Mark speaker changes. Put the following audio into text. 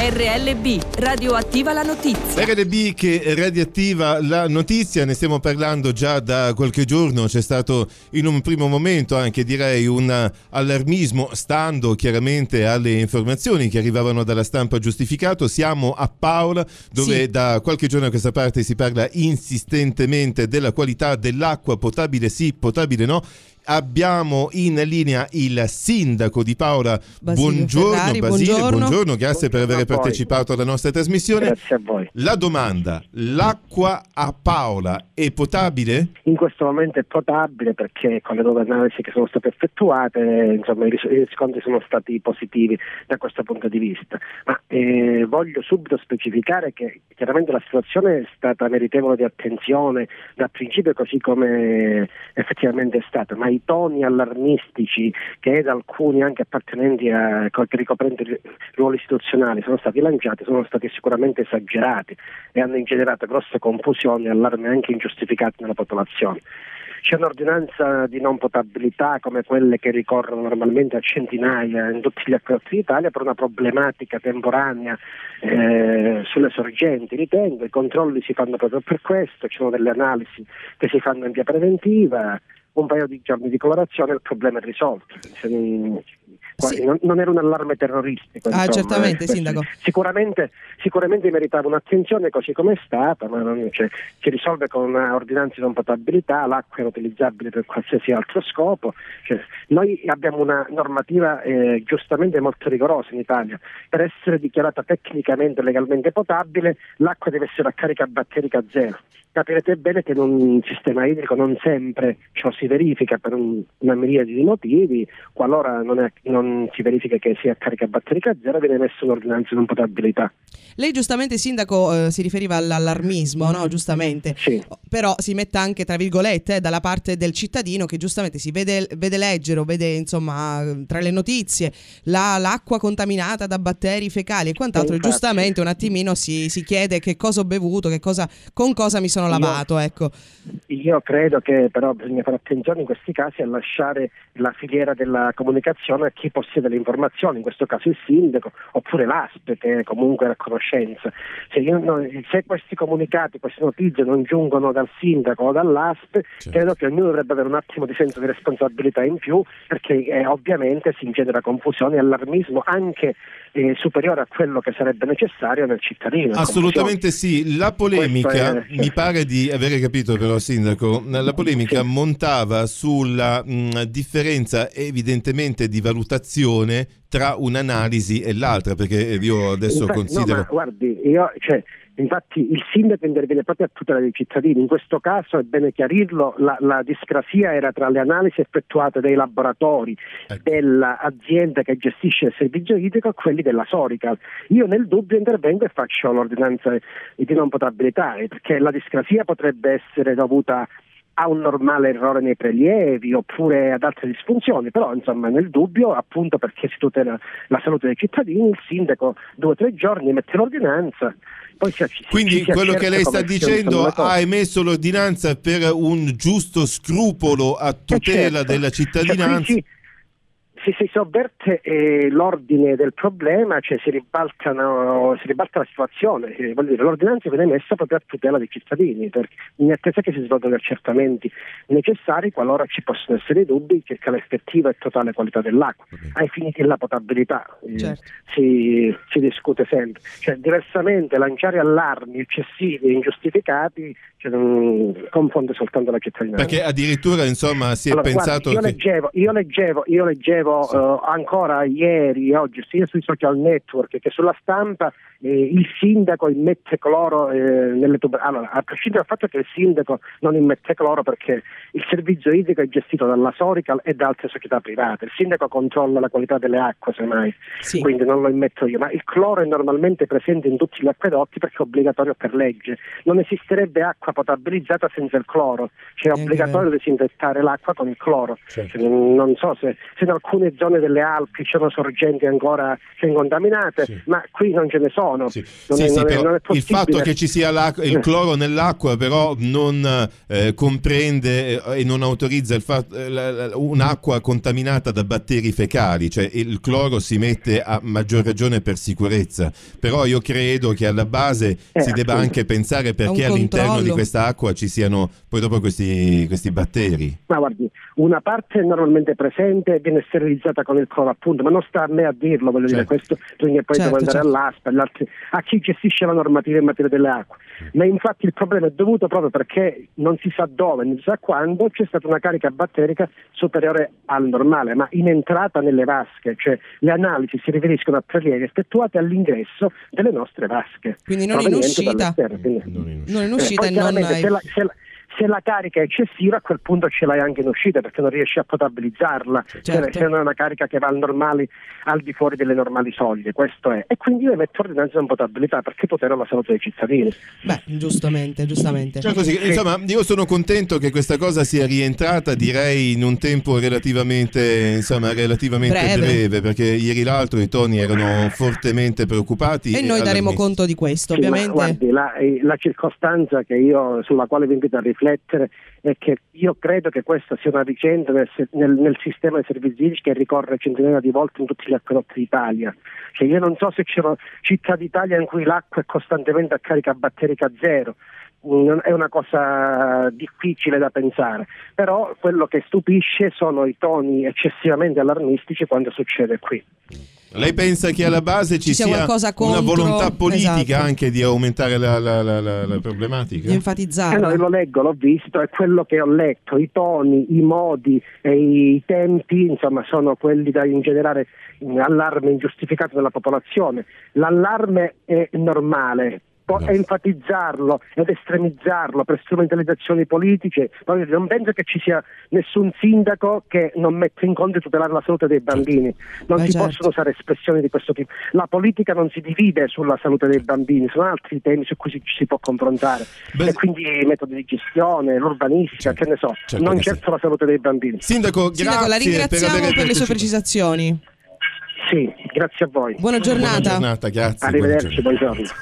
Speaker 1: RLB, radioattiva la notizia.
Speaker 2: RLB che radioattiva la notizia, ne stiamo parlando già da qualche giorno. C'è stato in un primo momento anche direi un allarmismo, stando chiaramente alle informazioni che arrivavano dalla stampa giustificato. Siamo a Paola, dove da qualche giorno a questa parte si parla insistentemente della qualità dell'acqua, potabile sì, potabile no. Abbiamo in linea il sindaco di Paola. Buongiorno
Speaker 3: Ferrari,
Speaker 2: Basile, buongiorno, grazie per aver
Speaker 4: a voi.
Speaker 2: partecipato alla nostra trasmissione.
Speaker 4: Grazie a voi.
Speaker 2: La domanda: l'acqua a Paola è potabile?
Speaker 4: In questo momento è potabile perché con le nuove analisi che sono state effettuate, insomma, i riscontri sono stati positivi da questo punto di vista. Ma voglio subito specificare che chiaramente la situazione è stata meritevole di attenzione dal principio, così come effettivamente è stata, ma i toni allarmistici che da alcuni anche appartenenti a ricoprenti ruoli istituzionali sono stati lanciati sono stati sicuramente esagerati e hanno ingenerato grosse confusioni e allarmi anche ingiustificati nella popolazione. C'è un'ordinanza di non potabilità come quelle che ricorrono normalmente a centinaia in tutti gli acquedotti d'Italia per una problematica temporanea sulle sorgenti. Ritengo i controlli si fanno proprio per questo, ci sono delle analisi che si fanno in via preventiva, un paio di giorni di colorazione e il problema è risolto. Non era un allarme terroristico.
Speaker 3: Certamente, sindaco.
Speaker 4: Sicuramente meritava un'attenzione così come è stata, ma si risolve con una ordinanza di non potabilità, l'acqua è utilizzabile per qualsiasi altro scopo. Noi abbiamo una normativa giustamente molto rigorosa in Italia. Per essere dichiarata tecnicamente legalmente potabile, l'acqua deve essere a carica batterica zero. Capirete bene che in un sistema idrico non sempre ciò si verifica per una miriade di motivi. Qualora non si verifica che sia a carica batterica zero, viene messa un'ordinanza di non potabilità.
Speaker 3: Lei giustamente, sindaco, si riferiva all'allarmismo, no? Giustamente.
Speaker 4: Sì.
Speaker 3: Però si mette anche, tra virgolette, dalla parte del cittadino che giustamente si vede leggere o vede, insomma, tra le notizie l'acqua contaminata da batteri fecali e quant'altro.
Speaker 4: Infatti,
Speaker 3: giustamente un attimino si chiede che cosa ho bevuto, con cosa mi sono lavato, ecco.
Speaker 4: Io credo che però bisogna fare attenzione in questi casi a lasciare la filiera della comunicazione a chi possiede le informazioni, in questo caso il sindaco oppure l'ASP, che comunque è a conoscenza. Se questi comunicati, queste notizie non giungono dal sindaco o dall'ASP, credo che ognuno dovrebbe avere un attimo di senso di responsabilità in più, perché ovviamente si ingenera confusione e allarmismo anche superiore a quello che sarebbe necessario nel cittadino.
Speaker 2: Assolutamente sì. La polemica, mi pare di avere capito però, sindaco, la polemica montava sulla differenza evidentemente di valutazione tra un'analisi e l'altra, perché io adesso considero...
Speaker 4: No, ma guardi, infatti il sindaco interviene proprio a tutela dei cittadini. In questo caso è bene chiarirlo, la discrasia era tra le analisi effettuate dai laboratori dell'azienda che gestisce il servizio idrico e quelli della Sorical. Io nel dubbio intervengo e faccio l'ordinanza di non potabilità, perché la discrasia potrebbe essere dovuta a un normale errore nei prelievi oppure ad altre disfunzioni, però insomma nel dubbio, appunto perché si tutela la salute dei cittadini, il sindaco 2 o 3 giorni mette l'ordinanza.
Speaker 2: Quindi quello che lei sta dicendo, ha emesso l'ordinanza per un giusto scrupolo a tutela della cittadinanza.
Speaker 4: Se si sovverte l'ordine del problema, si ribalta la situazione. L'ordinanza viene messa proprio a tutela dei cittadini, in attesa che si svolgano gli accertamenti necessari qualora ci possono essere dubbi circa l'effettiva e totale qualità dell'acqua. Ai fini della potabilità si discute sempre. Diversamente lanciare allarmi eccessivi e ingiustificati confonde soltanto la cittadinanza.
Speaker 2: Perché addirittura si è pensato...
Speaker 4: Guardi, io leggevo ancora ieri, oggi, sia sui social network che sulla stampa, il sindaco immette cloro nelle tubazioni. Allora, a prescindere dal fatto che il sindaco non immette cloro, perché il servizio idrico è gestito dalla Sorical e da altre società private, il sindaco controlla la qualità delle acque semmai, quindi non lo immetto io, ma il cloro è normalmente presente in tutti gli acquedotti perché è obbligatorio per legge. Non esisterebbe acqua l'acqua potabilizzata senza il cloro, cioè è obbligatorio disinfettare l'acqua con il cloro. Certo. Non so se in alcune zone delle Alpi c'erano sorgenti ancora incontaminate, ma qui non ce ne sono. Non è
Speaker 2: il fatto che ci sia il cloro nell'acqua però non comprende e non autorizza un'acqua contaminata da batteri fecali, cioè il cloro si mette a maggior ragione per sicurezza, però io credo che alla base si debba anche pensare perché all'interno di questa acqua ci siano poi dopo questi batteri.
Speaker 4: Ma guardi, una parte normalmente presente viene sterilizzata con il cloro, appunto, ma non sta a me a dirlo, voglio dire, questo bisogna poi andare all'ASPA, a chi gestisce la normativa in materia delle acque. Ma infatti il problema è dovuto proprio perché non si sa dove, non si sa quando c'è stata una carica batterica superiore al normale, ma in entrata nelle vasche, cioè le analisi si riferiscono a prelievi effettuati all'ingresso delle nostre vasche.
Speaker 3: Quindi non in uscita. Non in uscita e non
Speaker 4: se la carica è eccessiva, a quel punto ce l'hai anche in uscita perché non riesci a potabilizzarla, certo. Se non è una carica che va al di fuori delle normali soglie, questo è. E quindi io metto ordinanza di potabilità perché tutela la salute dei cittadini.
Speaker 3: Beh, giustamente.
Speaker 2: Cioè così, insomma, io sono contento che questa cosa sia rientrata, direi in un tempo relativamente breve, perché ieri l'altro i toni erano fortemente preoccupati.
Speaker 3: E noi daremo conto di questo, ovviamente.
Speaker 4: Ma guardi, la circostanza sulla quale vi invito a riflettere è che io credo che questa sia una vicenda nel sistema dei servizi idrici che ricorre centinaia di volte in tutti gli acquedotti d'Italia. Cioè io non so se c'erano città d'Italia in cui l'acqua è costantemente a carica batterica zero. È una cosa difficile da pensare, però quello che stupisce sono i toni eccessivamente allarmistici quando succede qui.
Speaker 2: Lei pensa che alla base ci sia una volontà politica anche di aumentare la problematica?
Speaker 3: Di enfatizzarla.
Speaker 4: Io lo leggo, l'ho visto, è quello che ho letto, i toni, i modi e i tempi, insomma, sono quelli da ingenerare allarme ingiustificato della popolazione. L'allarme è normale. Enfatizzarlo ed estremizzarlo per strumentalizzazioni politiche, non penso che ci sia nessun sindaco che non mette in conto di tutelare la salute dei bambini. Non si possono usare espressioni di questo tipo. La politica non si divide sulla salute dei bambini, sono altri temi su cui ci si può confrontare. E quindi i metodi di gestione, l'urbanistica, che ne so, non certo la salute dei bambini.
Speaker 2: Sindaco, grazie,
Speaker 3: la ringraziamo per le sue precisazioni.
Speaker 4: Sì, grazie a voi.
Speaker 3: Buona giornata.
Speaker 2: Grazie.
Speaker 4: Arrivederci, buongiorno.